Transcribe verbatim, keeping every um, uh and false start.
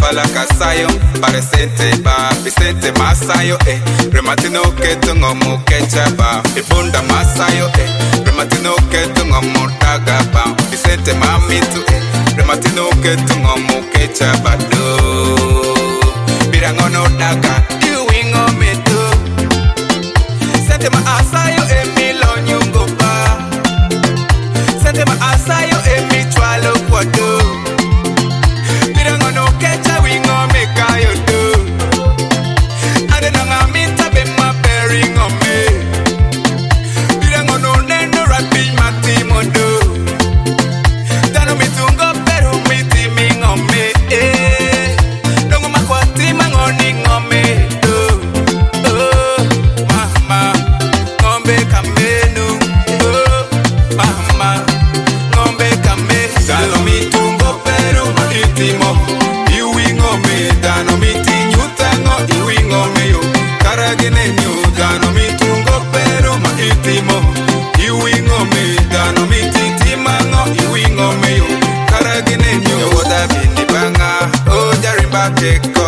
pala casayo, parecente ba, Vicente Masayo, eh. Rematino que tungo mu quechaba, ibunda Masayo, eh. Rematino que tungo mu tagaba, Vicente Mamitu, eh. Rematino que tungo mu quechaba do. Birango no daga, you wingo me do. Sente ma asayo, eh, milo nyungo ba. Sente ma asayo, eh, mi chwalo kwa do. Birango no kecha wingo me kayo do. Ade na ngamita be ma bearing on me. Birango no nendo rapi mati mondo. Dano mi tungo pero mi timing on me. Eh. Dongo makwati mangoni ngome do. Oh, mama, ngombe kamenu. Oh, mama, ngombe kamenu. Dano mi tungo pero ma itimo. Iwi ngome, dano mi tinyuta ngo iwi ngome yo. Karagene nyo, dano mi tungo pero ma itimo. Iwi ngome, dano mi titima ngo iwi ngome yo. Karagene nyo, woda bini banga, o jarimba keko.